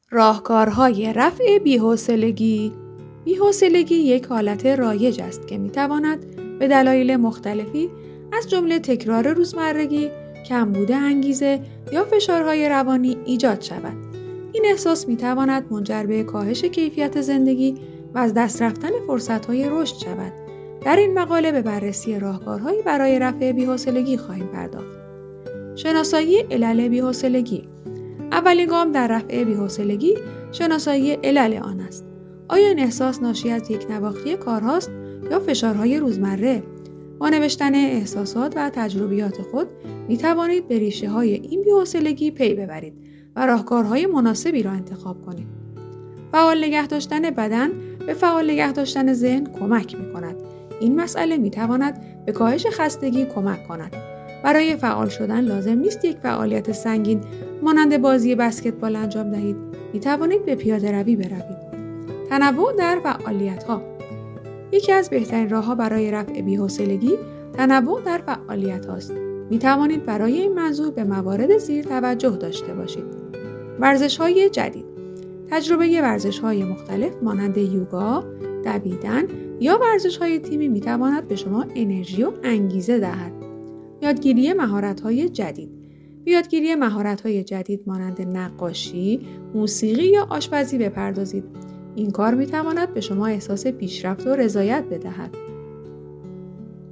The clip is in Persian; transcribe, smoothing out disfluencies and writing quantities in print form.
راهکارهای رفع بی‌حوصلگی. بی‌حوصلگی یک حالت رایج است که می‌تواند به دلایل مختلفی از جمله تکرار روزمرگی، کمبود انگیزه یا فشارهای روانی ایجاد شود. این احساس می‌تواند منجر به کاهش کیفیت زندگی و از دست رفتن فرصت‌های رشد شود. در این مقاله به بررسی راهکارهایی برای رفع بی‌حوصلگی خواهیم پرداخت. شناسایی علل بی‌حوصلگی. اولین گام در رفع بی‌حوصلگی شناسایی علل آن است. آیا این احساس ناشی از یک نواختی کارهاست یا فشارهای روزمره؟ با نوشتن احساسات و تجربیات خود می توانید به ریشه های این بی‌حوصلگی پی ببرید و راهکارهای مناسبی را انتخاب کنید. فعال نگه داشتن بدن به فعال نگه داشتن ذهن کمک می کند. این مسئله می تواند به کاهش خستگی کمک کند. برای فعال شدن لازم نیست یک فعالیت سنگین مانند بازی بسکتبال انجام دهید. می توانید به پیاده‌روی بروید. تنوع در فعالیت‌ها. یکی از بهترین راه‌ها برای رفع بی‌حوصلگی تنوع در فعالیت هاست. می توانید برای این منظور به موارد زیر توجه داشته باشید. ورزش‌های جدید. تجربه ورزش‌های مختلف مانند یوگا، دویدن یا ورزش‌های تیمی می تواند به شما انرژی و انگیزه دهد. یادگیری مهارت‌های جدید. به یادگیری مهارت‌های جدید مانند نقاشی، موسیقی یا آشپزی بپردازید. این کار می‌تواند به شما احساس پیشرفت و رضایت بدهد.